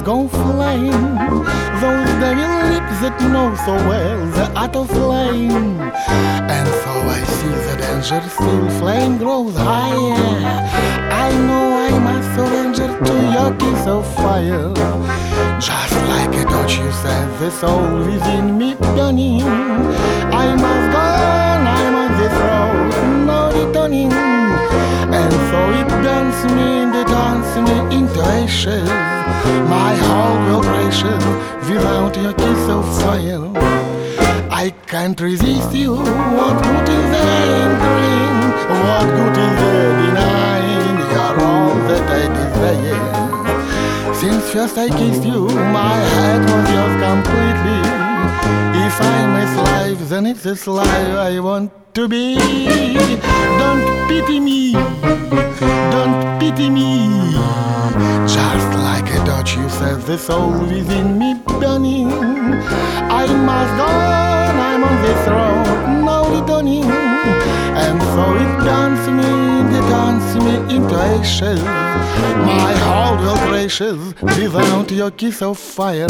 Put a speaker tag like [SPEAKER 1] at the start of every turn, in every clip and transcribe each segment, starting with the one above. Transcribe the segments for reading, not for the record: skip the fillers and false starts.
[SPEAKER 1] go flying. Those devil lips that know so well the art of lying. And so I see the danger still, flame grows higher. I know I must surrender to your kiss of fire. Just like a torch you said, the soul within me burning. I must go on, I'm on this road, no returning. And so it burns me and it turns me into ashes. My whole world crashes without your kiss of fire. I can't resist you. What good is there in dream? What good is there denying? You're all that I desire. Since first I kissed you, my heart was yours completely. If I'm a slave, then it's a slave I want to be. Don't pity me, don't pity me. Just like a torch you set the soul within me burning. I must go on, I'm on this road, no returning. And so it turns me into ashes. My whole world crashes without your kiss of fire.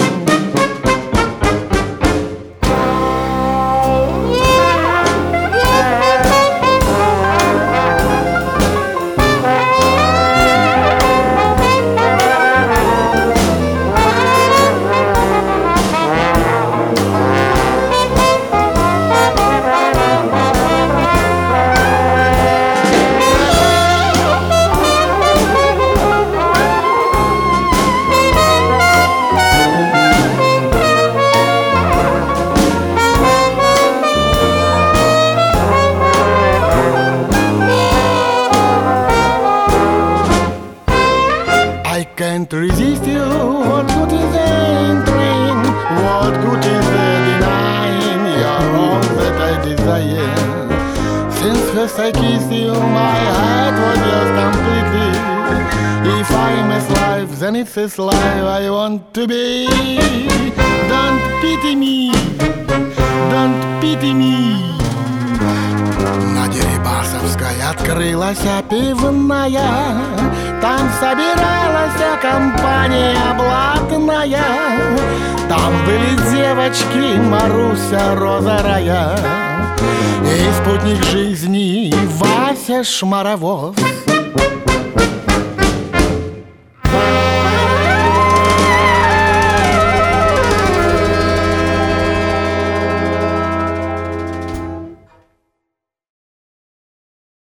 [SPEAKER 1] I can't resist you. What good is entering? What good is denying? You're all that I desire. Since first I kissed you, my heart was yours completely. If I'm a slave, then it's a slave I want to be. Don't pity me, don't pity me. На Дерибасовской открылась пивная. Там собиралась компания блатная. Там были девочки Маруся, Роза, Рая и спутник жизни Вася Шмаровоз.